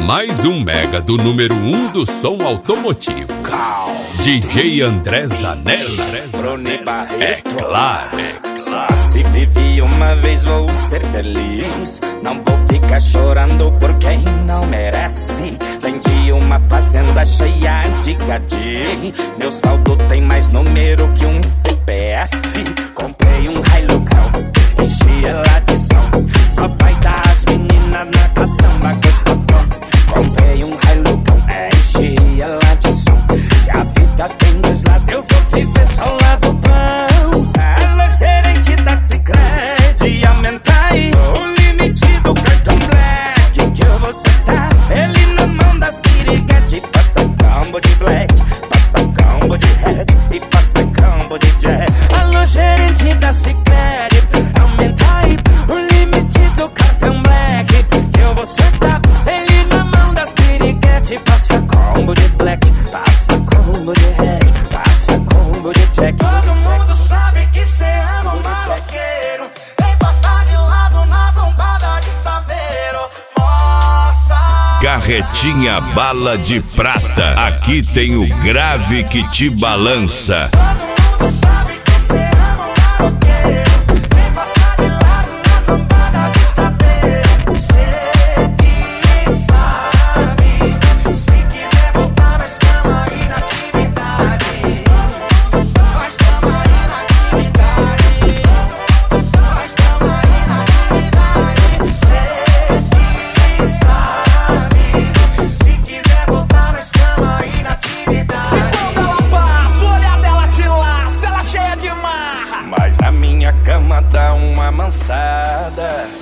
Mais um mega do número 1 do som automotivo. DJ André Zanella. É claro. Só se vive uma vez, vou ser feliz. Não vou ficar chorando por quem não merece. Vendi uma fazenda cheia de gadi. Meu saldo tem mais número que um CPF. Comprei um Hilux, enchi ela de som. Só vai dar as meninas na caçamba que escutou. Comprei um Hilux, enchi ela de som. Se a vida tem dois lados, eu vou viver só o lado bom. Alô, gerente da Sicredi, aumenta aí o limite do cartão Black que eu vou sentar ele na mão das piriguete. Passa combo de Black, passa combo de Red e passa combo de Jack. Alô, gerente da Sicredi, aumenta aí o limite do cartão Black que eu vou sentar ele na mão das piriguete. Passa combo de Black, passa combo de Red, passa combo de Jack. Todo mundo sabe que cê é um maloqueiro. Vem passar de lado na zombada de Saveiro. Nossa! Carretinha Bala de Prata. Aqui tem o grave que te balança. Todo mundo sabe que cê é um maloqueiro. Vem passar de lado na zombada de Saveiro. Cê que sabe. Se quiser voltar, nós tamo aí na atividade. Nós tamo aí na atividade. Nós tamo aí na atividade. Cê que sabe. Se quiser voltar, nós tamo aí na atividade. E quando ela passa, o olhar dela te laça, ela cheia de marra. Mas a minha cama dá uma mansada.